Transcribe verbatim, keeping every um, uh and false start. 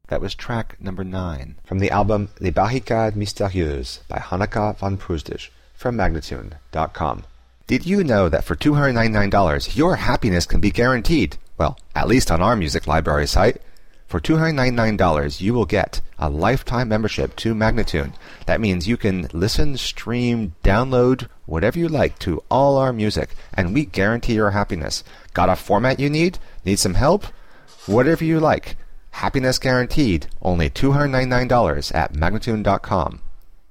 That was track number nine. From the album Les Barricades Mystérieuses by Hanneke van Proosdijk from Magnatune dot com. Did you know that for two hundred ninety-nine dollars your happiness can be guaranteed? Well, at least on our music library site. For two hundred ninety-nine dollars you will get a lifetime membership to Magnatune. That means you can listen, stream, download, whatever you like to all our music, and we guarantee your happiness. Got a format you need? Need some help? Whatever you like. Happiness guaranteed. Only two hundred ninety-nine dollars at Magnatune dot com.